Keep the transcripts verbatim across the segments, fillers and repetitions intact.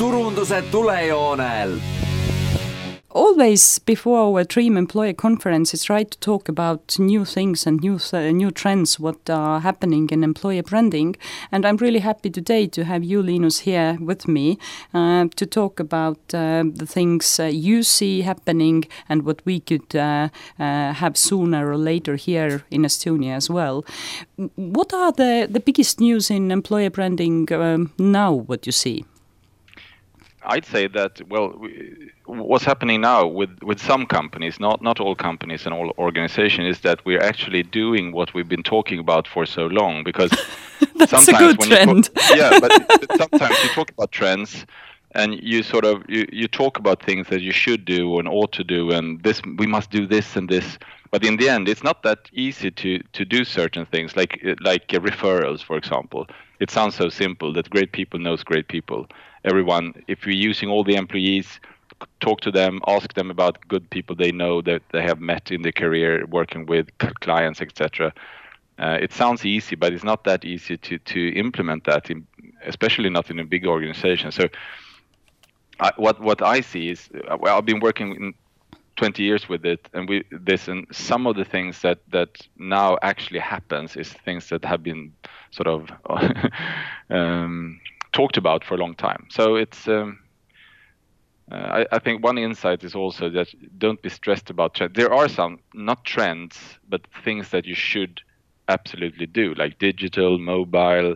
turunduse tulejoonel. Always before our Dream Employer Conference, it's right to talk about new things and new uh, new trends, what are happening in employer branding. And I'm really happy today to have you, Linus, here with me uh, to talk about uh, the things uh, you see happening and what we could uh, uh, have sooner or later here in Estonia as well. What are the, the biggest news in employer branding um, now, what you see? I'd say that, well, we, what's happening now with, with some companies, not not all companies and all organizations, is that we're actually doing what we've been talking about for so long. Because That's sometimes a good when trend. You talk, yeah, but, but sometimes you talk about trends and you sort of you, you talk about things that you should do and ought to do, and this we must do this and this. But in the end, it's not that easy to to do certain things, like like uh, referrals, for example. It sounds so simple that great people knows great people. Everyone, if we're using all the employees, talk to them, ask them about good people they know that they have met in their career, working with clients, et cetera. Uh, it sounds easy, but it's not that easy to to implement that, in, especially not in a big organization. So, I, what what I see is, well, I've been working in twenty years with it, and we this and some of the things that that now actually happens is things that have been sort of um, talked about for a long time. So it's um, uh, I, I think one insight is also that don't be stressed about trends. There are some not trends, but things that you should absolutely do, like digital, mobile,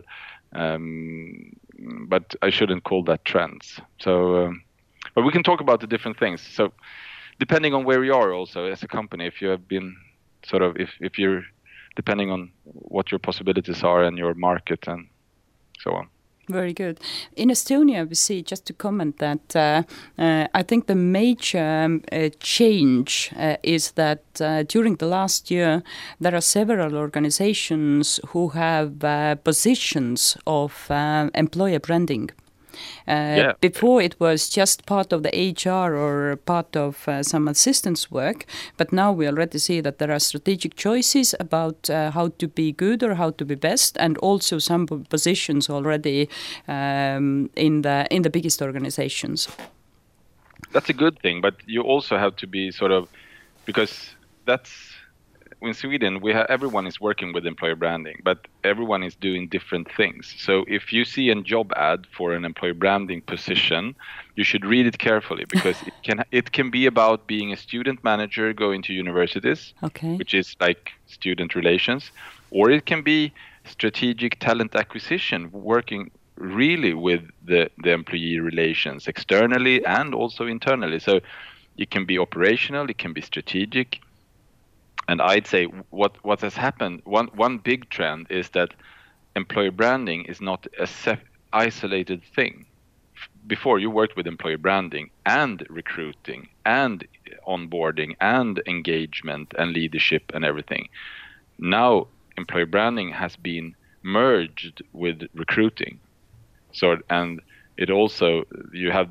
um, but I shouldn't call that trends. So, um, but we can talk about the different things. So, depending on where you are also as a company, if you have been sort of, if, if you're, depending on what your possibilities are and your market and so on. Very good. In Estonia, we see, just to comment that, uh, uh, I think the major um, uh, change uh, is that uh, during the last year, there are several organizations who have uh, positions of uh, employer branding. Uh, yeah. Before it was just part of the H R or part of uh, some assistance work, but now we already see that there are strategic choices about uh, how to be good or how to be best, and also some positions already um, in the in the biggest organizations. That's a good thing, but you also have to be sort of, because that's, in Sweden, we have, everyone is working with employer branding, but everyone is doing different things. So if you see a job ad for an employer branding position, you should read it carefully, because it can it can be about being a student manager going to universities, okay. which is like student relations, or it can be strategic talent acquisition, working really with the, the employee relations externally and also internally. So it can be operational, it can be strategic. And I'd say what, what has happened, one, one big trend is that employer branding is not a sep- isolated thing. Before, you worked with employer branding and recruiting and onboarding and engagement and leadership and everything. Now, employer branding has been merged with recruiting. So, and it also, you have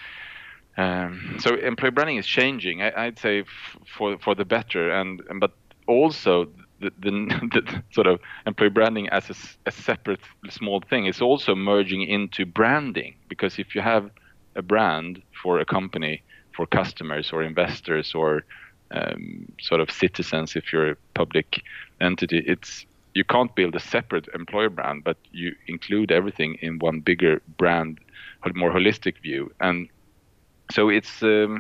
Um, so employer branding is changing. I, I'd say f- for for the better, and, and but also the, the, the sort of employer branding as a, a separate small thing is also merging into branding. Because if you have a brand for a company, for customers or investors or um, sort of citizens, if you're a public entity, it's you can't build a separate employer brand, but you include everything in one bigger brand, more holistic view. And so it's um,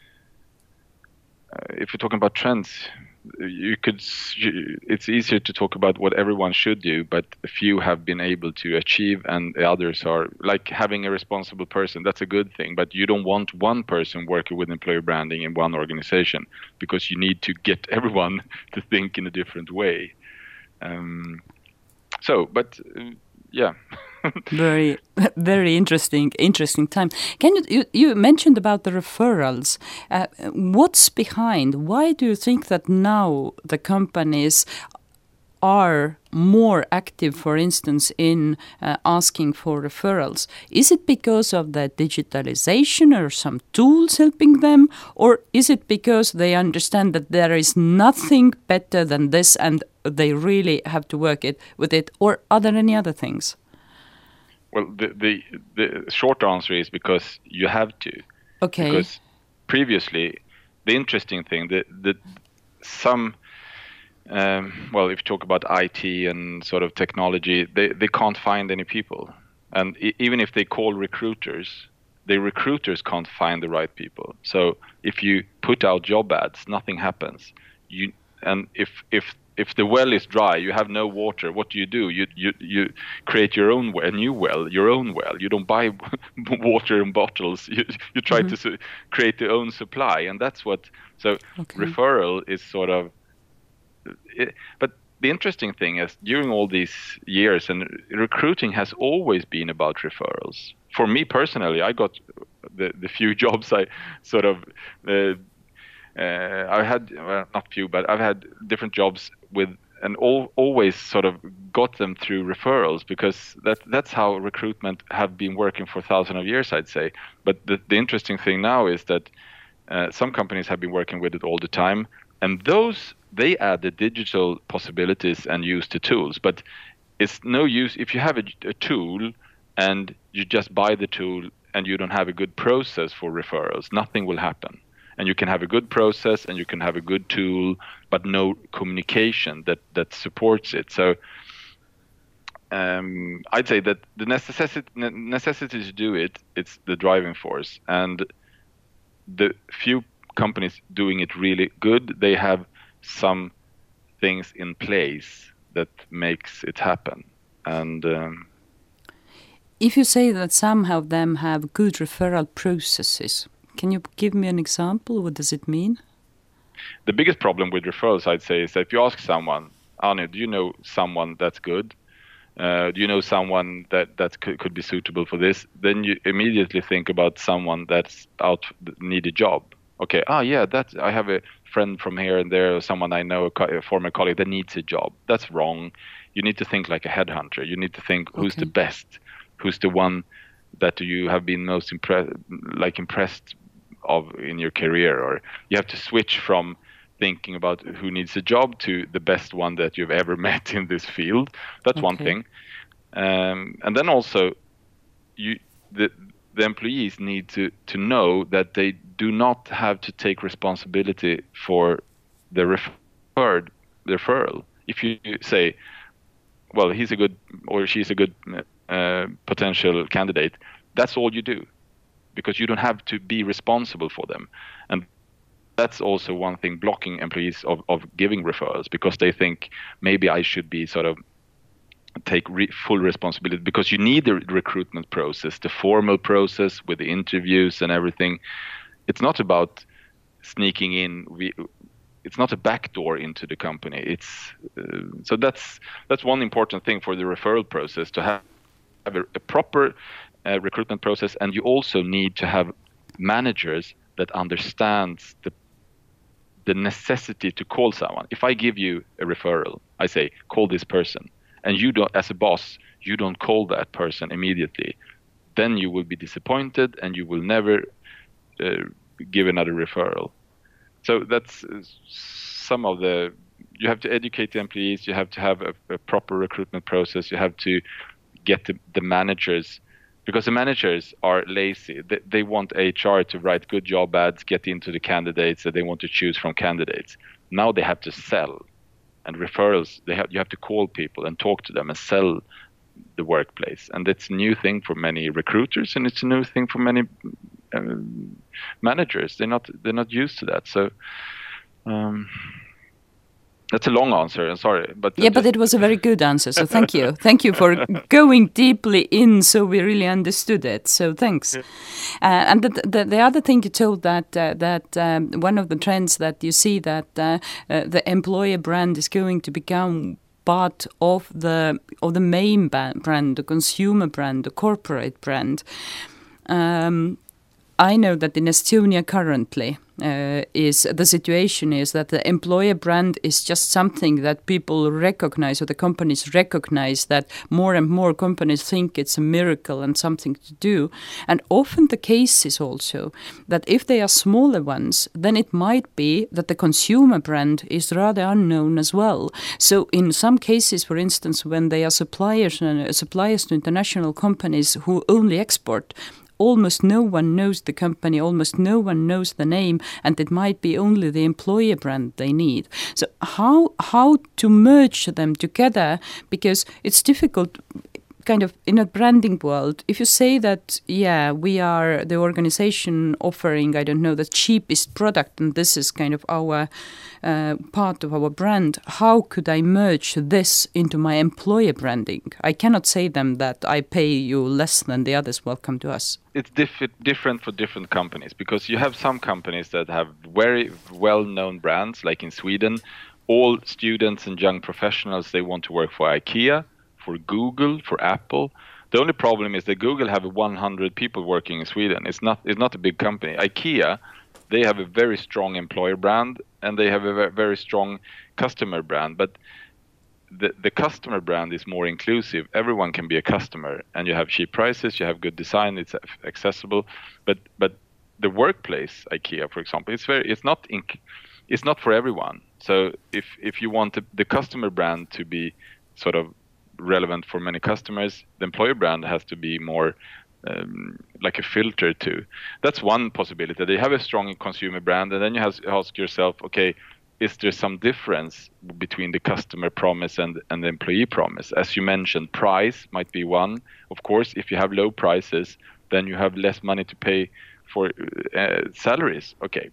uh, if you're talking about trends, you could. It's easier to talk about what everyone should do, but a few have been able to achieve, and the others are like having a responsible person. That's a good thing, but you don't want one person working with employer branding in one organization, because you need to get everyone to think in a different way. Um, so, but uh, yeah. very, very interesting, interesting time. Can you, you, you mentioned about the referrals. Uh, what's behind? Why do you think that now the companies are more active, for instance, in uh, asking for referrals? Is it because of the digitalization or some tools helping them? Or is it because they understand that there is nothing better than this and they really have to work it with it? Or are there any other things? well, the, the the short answer is because you have to. Okay. Because previously, the interesting thing that that some um, well, if you talk about I T and sort of technology, they they can't find any people, and e- even if they call recruiters, the recruiters can't find the right people. So if you put out job ads, nothing happens. You and if if if the well is dry, you have no water. What do you do? You you you create your own well, a new well, your own well. You don't buy water in bottles. You you try mm-hmm. to su- create your own supply, and that's what. So okay. Referral is sort of. It, but the interesting thing is, during all these years, and recruiting has always been about referrals. For me personally, I got the the few jobs I sort of. Uh, Uh, I had well, not few, but I've had different jobs with, and all, always sort of got them through referrals, because that that's how recruitment have been working for thousands of years, I'd say. But the, the interesting thing now is that uh, some companies have been working with it all the time, and those they add the digital possibilities and use the tools. But it's no use if you have a, a tool and you just buy the tool and you don't have a good process for referrals, nothing will happen. And you can have a good process and you can have a good tool, but no communication that, that supports it. So um, I'd say that the necessity, necessity to do it, it's the driving force. And the few companies doing it really good, they have some things in place that makes it happen. And um, if you say that some of them have good referral processes, can you give me an example? What does it mean? The biggest problem with referrals, I'd say, is that if you ask someone, Arne, do you know someone that's good? Uh, do you know someone that, that could, could be suitable for this? Then you immediately think about someone that's out, need a job. Okay, ah, yeah, that I have a friend from here and there, or someone I know, a, co- a former colleague that needs a job. That's wrong. You need to think like a headhunter. You need to think who's okay. the best, who's the one that you have been most impressed, like impressed of in your career, or you have to switch from thinking about who needs a job to the best one that you've ever met in this field. That's okay. one thing. Um, and then also, you the the employees need to to know that they do not have to take responsibility for the referred the referral. If you say, well, he's a good or she's a good uh, potential candidate, that's all you do, because you don't have to be responsible for them. And that's also one thing blocking employees of, of giving referrals, because they think maybe I should be sort of take re- full responsibility, because you need the recruitment process, the formal process with the interviews and everything. It's not about sneaking in. We, it's not a backdoor into the company. It's uh, so that's that's one important thing for the referral process, to have, have a, a proper Uh, recruitment process. And you also need to have managers that understands the the necessity to call someone. If I give you a referral, I say, call this person, and you don't, as a boss, you don't call that person immediately, then you will be disappointed and you will never uh, give another referral. So that's uh, some of the, you have to educate the employees, you have to have a, a proper recruitment process, you have to get the, the managers, because the managers are lazy. They, they want H R to write good job ads, get into the candidates that they want to choose from candidates. Now they have to sell, and referrals, they have, you have to call people and talk to them and sell the workplace. And it's a new thing for many recruiters, and it's a new thing for many uh, managers. They're not they're not used to that. So um, that's a long answer. I'm sorry, but yeah, but it was a very good answer. So thank you, thank you for going deeply in, so we really understood it. So thanks. Yeah. Uh, and the, the the other thing you told, that uh, that um, one of the trends that you see, that uh, uh, the employer brand is going to become part of the of the main brand, the consumer brand, the corporate brand. Um, I know that in Estonia currently, uh, is the situation is that the employer brand is just something that people recognize, or the companies recognize that more and more companies think it's a miracle and something to do. And often the case is also that if they are smaller ones, then it might be that the consumer brand is rather unknown as well. So in some cases, for instance, when they are suppliers uh, suppliers to international companies who only export, almost no one knows the company, almost no one knows the name, and it might be only the employer brand they need. So how how to merge them together, because it's difficult kind of in a branding world. If you say that, yeah, we are the organization offering, I don't know, the cheapest product, and this is kind of our uh, part of our brand, how could I merge this into my employer branding? I cannot say them that I pay you less than the others, welcome to us. It's diff- different for different companies, because you have some companies that have very well-known brands, like in Sweden, all students and young professionals, they want to work for IKEA, for Google, for Apple. The only problem is that Google have one hundred people working in Sweden. It's not it's not a big company. IKEA, they have a very strong employer brand, and they have a very strong customer brand. But the the customer brand is more inclusive. Everyone can be a customer, and you have cheap prices, you have good design, it's accessible. But but the workplace IKEA, for example, it's very it's not inc- it's not for everyone. So if if you want the, the customer brand to be sort of relevant for many customers, the employer brand has to be more um, like a filter too. That's one possibility. They have a strong consumer brand, and then you have to ask yourself, okay, is there some difference between the customer promise and, and the employee promise? As you mentioned, price might be one. Of course, if you have low prices, then you have less money to pay for uh, salaries. Okay.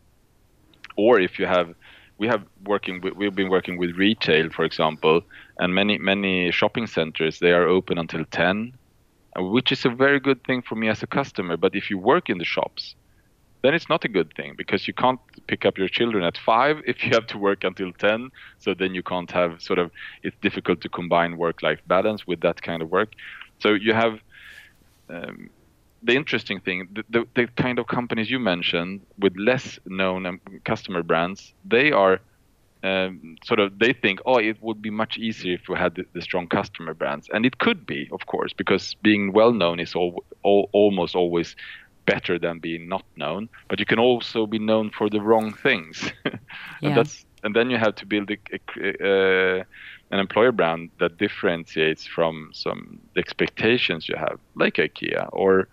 Or if you have We have working. With, we've been working with retail, for example, and many many shopping centers, they are open until ten, which is a very good thing for me as a customer. But if you work in the shops, then it's not a good thing, because you can't pick up your children at five if you have to work until ten. So then you can't have sort of. It's difficult to combine work-life balance with that kind of work. So you have. Um, The interesting thing, the, the, the kind of companies you mentioned with less known um, customer brands, they are um, sort of, they think, oh, it would be much easier if we had the, the strong customer brands. And it could be, of course, because being well known is all, all, almost always better than being not known. But you can also be known for the wrong things. and Yeah. that's and then you have to build a, a, uh, an employer brand that differentiates from some expectations you have, like IKEA, or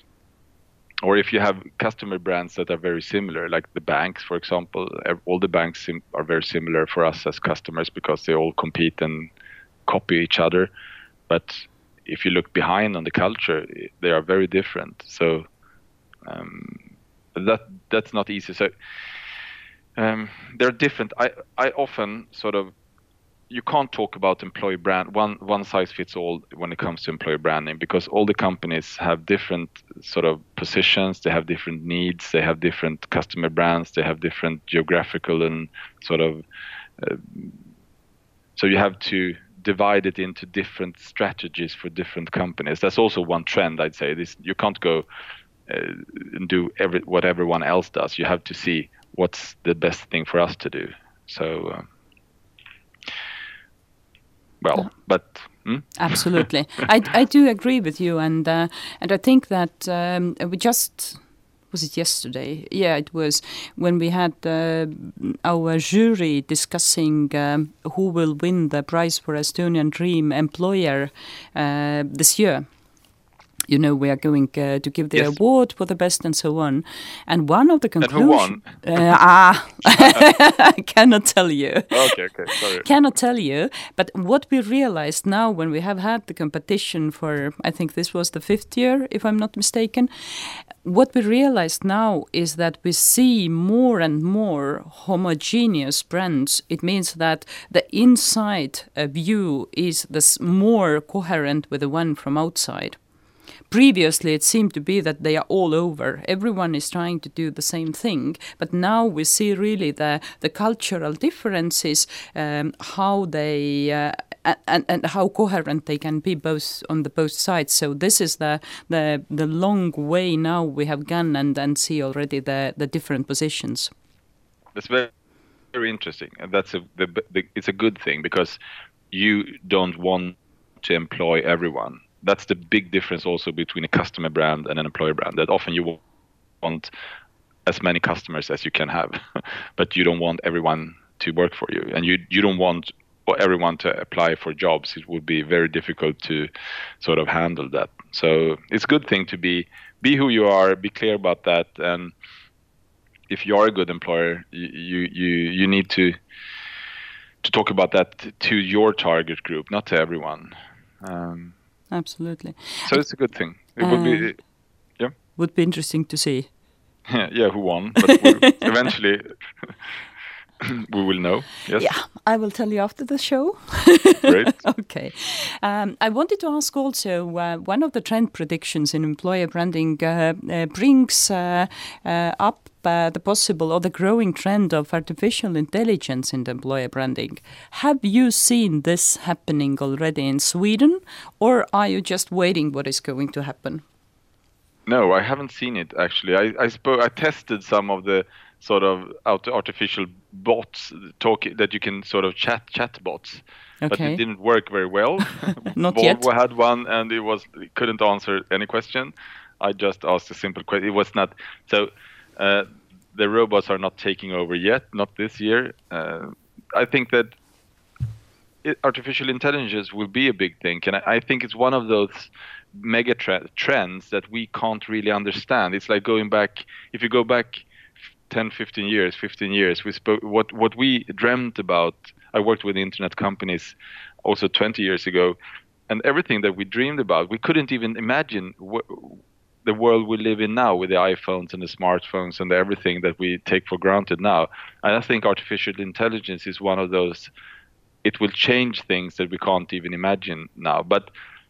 or if you have customer brands that are very similar, like the banks, for example. All the banks are very similar for us as customers because they all compete and copy each other. But if you look behind on the culture, they are very different. So um, that that's not easy. So um, they're different. I, I often sort of, you can't talk about employee brand, one one size fits all when it comes to employee branding, because all the companies have different sort of positions, they have different needs, they have different customer brands, they have different geographical and sort of, uh, so you have to divide it into different strategies for different companies. That's also one trend, I'd say. This, you can't go uh, and do every, what everyone else does. You have to see what's the best thing for us to do. So, uh, well, but hmm? Absolutely, I, I do agree with you, and uh, and I think that um, we just was it yesterday? Yeah, it was when we had uh, our jury discussing um, who will win the prize for Estonian Dream Employer uh, this year. You know, we are going uh, to give the yes. award for the best and so on. And one of the conclusions... Uh, ah, I cannot tell you. Okay, okay, sorry. Cannot tell you. But what we realized now when we have had the competition for, I think this was the fifth year, if I'm not mistaken, what we realized now is that we see more and more homogeneous brands. It means that the inside uh, view is this more coherent with the one from outside. Previously, it seemed to be that they are all over. Everyone is trying to do the same thing. But now we see really the, the cultural differences, um, how they uh, and and how coherent they can be both on the both sides. So this is the the the long way now we have gone and and see already the the different positions. That's very very interesting, and that's a the, the, it's a good thing because you don't want to employ everyone. That's the big difference also between a customer brand and an employer brand. That often you want as many customers as you can have, but you don't want everyone to work for you, and you you don't want everyone to apply for jobs. It would be very difficult to sort of handle that. So it's a good thing to be be who you are, be clear about that, and if you are a good employer, you you you need to to talk about that to your target group, not to everyone. Um, Absolutely. So it's a good thing. It uh, would be, yeah. Would be interesting to see. Yeah, who won? But eventually, we will know. Yes. Yeah, I will tell you after the show. Great. Okay. Um, I wanted to ask also, uh, one of the trend predictions in employer branding uh, uh, brings uh, uh, up uh, the possible or the growing trend of artificial intelligence in the employer branding. Have you seen this happening already in Sweden, or are you just waiting what is going to happen? No, I haven't seen it actually. I I, spo- I tested some of the sort of artificial bots talk that you can sort of chat chat bots, okay. but it didn't work very well. Not Volvo yet. Volvo had one, and it was it couldn't answer any question. I just asked a simple question. It was not so. Uh, the robots are not taking over yet, not this year. Uh, I think that it, artificial intelligence will be a big thing, and I, I think it's one of those mega tre- trends that we can't really understand. It's like going back. If you go back ten, fifteen years, fifteen years, we spoke what what we dreamt about. I worked with internet companies also twenty years ago, and everything that we dreamed about, we couldn't even imagine wh- the world we live in now with the iPhones and the smartphones and everything that we take for granted now. And I think artificial intelligence is one of those. It will change things that we can't even imagine now. But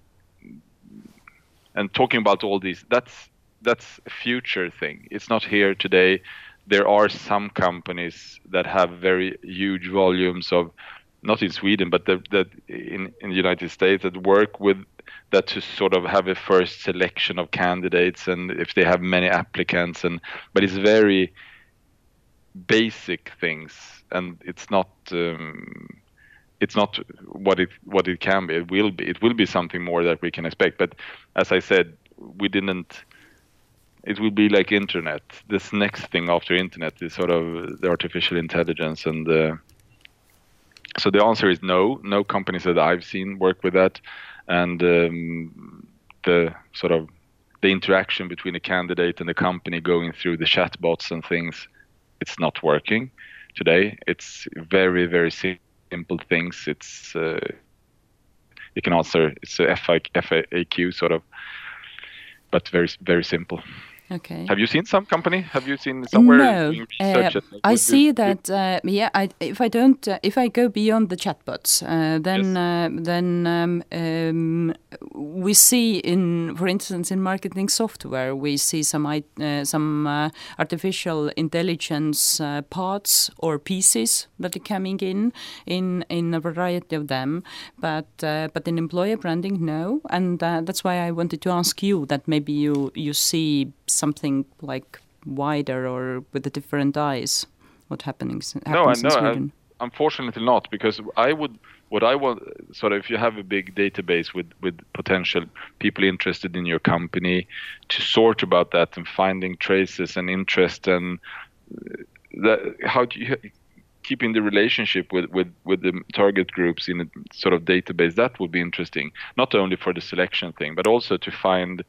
and talking about all these, that's that's a future thing. It's not here today. There are some companies that have very huge volumes of, not in Sweden, but that, that in, in the United States that work with that to sort of have a first selection of candidates, and if they have many applicants, and but it's very basic things, and it's not um, it's not what it what it can be. It will be it will be something more that we can expect. But as I said, we didn't. It will be like internet. This next thing after internet is sort of the artificial intelligence, and uh, so the answer is no. No companies that I've seen work with that, and um, the sort of the interaction between the candidate and the company going through the chatbots and things, it's not working today. It's very very simple things. It's uh, you can answer. It's a F A Q sort of, but very very simple. Okay. Have you seen some company? Have you seen somewhere no, doing research? Uh, that I would see do- that. Uh, yeah, I, if I don't, uh, if I go beyond the chatbots, uh, then Yes. uh, then um, um, we see in, for instance, in marketing software, we see some i- uh, some uh, artificial intelligence uh, parts or pieces that are coming in in in a variety of them. But uh, but in employer branding, no, and uh, that's why I wanted to ask you that maybe you you see something like wider or with the different eyes, what happenings No, I happens know. in I, Sweden? unfortunately not, because I would. What I want, sort of, if you have a big database with with potential people interested in your company, to sort about that and finding traces and interest, and uh, that, how do you keeping the relationship with, with, with the target groups in a sort of database, that would be interesting. Not only for the selection thing, but also to find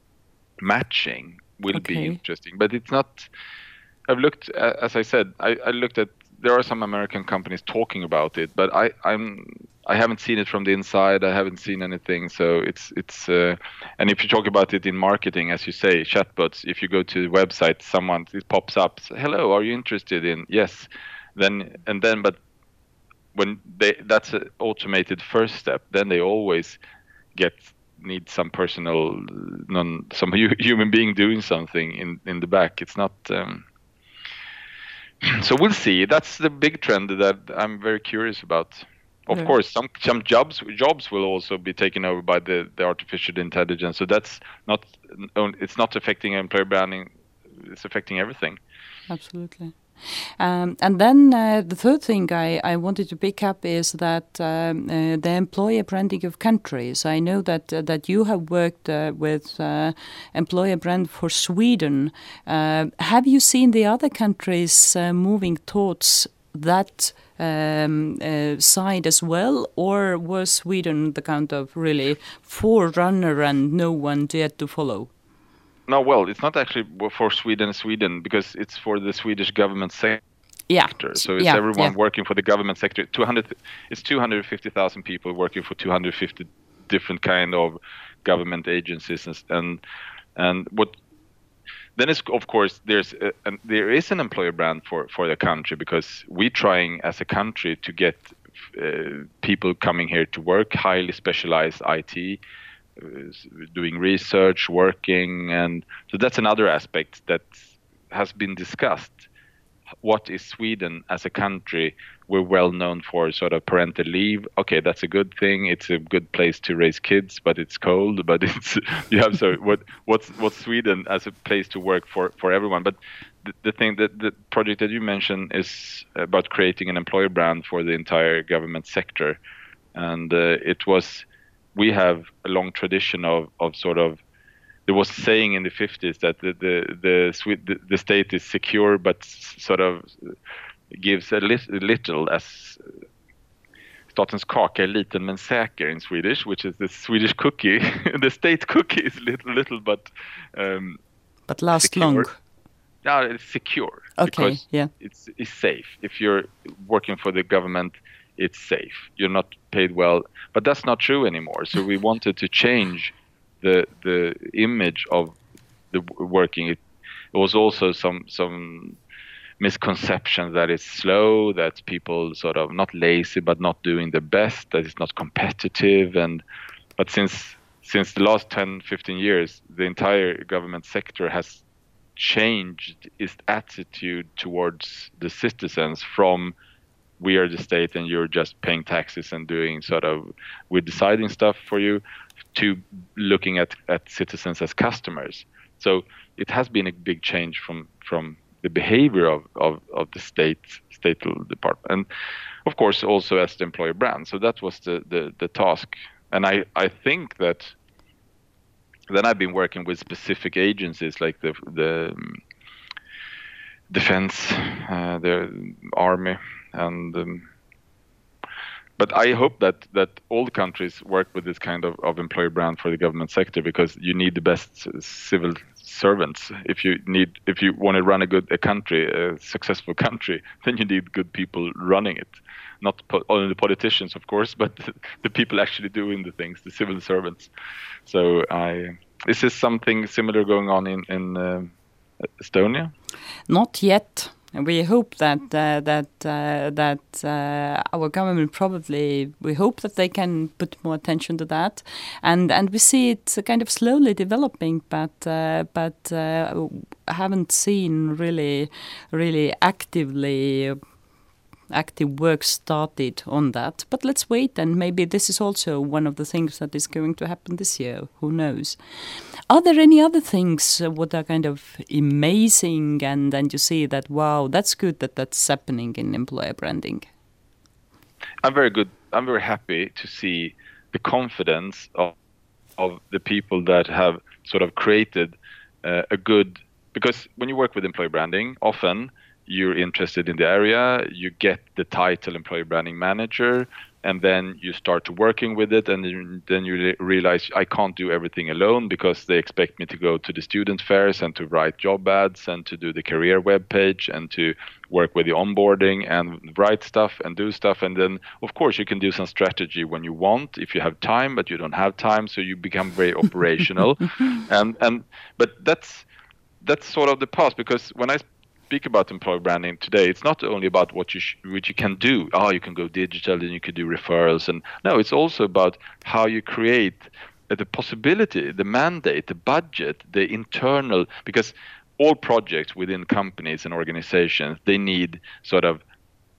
matching will Okay. be interesting. But it's not. I've looked, uh, as I said, I, I looked at. There are some American companies talking about it, but I, I'm I haven't seen it from the inside. I haven't seen anything. So it's it's. Uh, and if you talk about it in marketing, as you say, chatbots. If you go to the website, someone it pops up. Hello, are you interested in? Yes. Then and then, but when they that's an automated first step. Then they always get. Need some personal, non, some hu- human being doing something in, in the back. It's not. Um, so we'll see. That's the big trend that I'm very curious about. of yeah. course, some some jobs jobs will also be taken over by the, the artificial intelligence. So that's not it's not affecting employer branding. It's affecting everything. Absolutely. Um, and then uh, the third thing I, I wanted to pick up is that um, uh, the employer branding of countries. I know that uh, that you have worked uh, with uh, employer brand for Sweden. Uh, have you seen the other countries uh, moving towards that um, uh, side as well, or was Sweden the kind of really forerunner and no one dared to follow? No, well, it's not actually for Sweden, Sweden, because it's for the Swedish government sector. Yeah. So it's yeah, everyone yeah. working for the government sector. two hundred, it's two hundred fifty thousand people working for two hundred fifty different kind of government agencies, and and, and what. Then it's of course there's a, an, there is an employer brand for for the country, because we're trying as a country to get uh, people coming here to work, highly specialized I T. Doing research, working, and so that's another aspect that has been discussed. What is Sweden as a country? We're well known for sort of parental leave. Okay, that's a good thing. It's a good place to raise kids, but it's cold. But it's you have so what what's what's Sweden as a place to work for for everyone? But the, the thing that the project that you mentioned is about creating an employer brand for the entire government sector, and uh, it was. We have a long tradition of, of sort of, there was a saying in the fifties that the the the, the, the state is secure, but sort of gives a, li- a little, as statens kaka är liten men säker in Swedish, which is the Swedish cookie. The state cookie is little, little but um, but last secure. long. Yeah, it's secure. Okay, because yeah. It's, it's safe. If you're working for the government, it's safe. You're not paid well, but that's not true anymore. So we wanted to change the the image of the working. It, it was also some some misconception that it's slow, that people sort of not lazy but not doing the best, that it's not competitive. And but since since the last ten, fifteen years, the entire government sector has changed its attitude towards the citizens from we are the state and you're just paying taxes and doing sort of, we're deciding stuff for you, to looking at, at citizens as customers. So it has been a big change from, from the behavior of, of, of the state, statal department. And of course, also as the employer brand. So that was the, the, the task. And I, I think that then I've been working with specific agencies like the, the um, defense, uh, the army, and um, but I hope that that all countries work with this kind of, of employer brand for the government sector, because you need the best civil servants. If you need, if you want to run a good a country, a successful country, then you need good people running it. Not po- only the politicians, of course, but the people actually doing the things, the civil servants. So I, is this something similar going on in in uh, Estonia? Not yet. We hope that uh, that uh, that uh, our government probably, we hope that they can put more attention to that, and and we see it kind of slowly developing, but uh, but uh, haven't seen really really actively active work started on that. But let's wait, and maybe this is also one of the things that is going to happen this year. Who knows? Are there any other things uh, what are kind of amazing, and and you see that, wow, that's good that that's happening in employer branding? I'm very good. I'm very happy to see the confidence of of the people that have sort of created uh, a good, because when you work with employer branding, often you're interested in the area, you get the title employer branding manager, and then you start to working with it, and then you realize I can't do everything alone, because they expect me to go to the student fairs and to write job ads and to do the career web page and to work with the onboarding and write stuff and do stuff. And then of course you can do some strategy when you want, if you have time, but you don't have time, so you become very operational. and and but that's that's sort of the past, because when I speak about employer branding today, it's not only about what you sh- which you can do. Oh, you can go digital and you can do referrals, and no, it's also about how you create uh, the possibility, the mandate, the budget, the internal. Because all projects within companies and organizations, they need sort of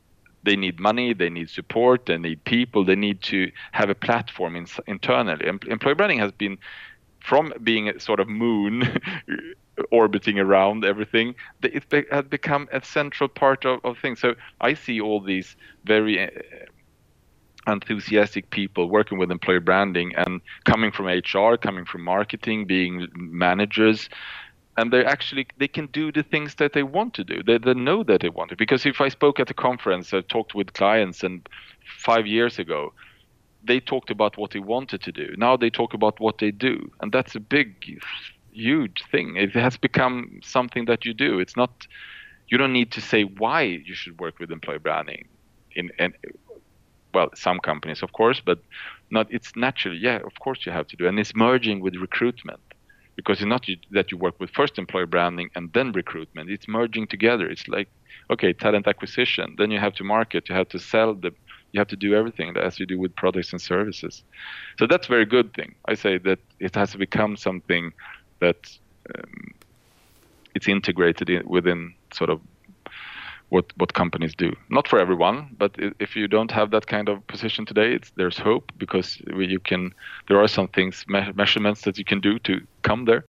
They need money, they need support, they need people, they need to have a platform in, internally. Em- employer branding has been, from being a sort of moon orbiting around everything, it be- has become a central part of, of things. So I see all these very uh, enthusiastic people working with employer branding and coming from H R, coming from marketing, being managers, and they actually they can do the things that they want to do. They, they know that they want to. Because if I spoke at a conference, I talked with clients, and five years ago, they talked about what they wanted to do. Now they talk about what they do, and that's a big, huge thing. It has become something that you do. It's not. You don't need to say why you should work with employer branding. In and well, some companies, of course, but not. It's natural. Yeah, of course you have to do, and it's merging with recruitment. Because it's not you, that you work with first employer branding and then recruitment. It's merging together. It's like, okay, talent acquisition. Then you have to market. You have to sell. The, you have to do everything as you do with products and services. So that's a very good thing. I say that it has become something that um, it's integrated in, within sort of what what companies do. Not for everyone, but if you don't have that kind of position today, it's, there's hope, because you can. There are some things, me- measurements that you can do to come there.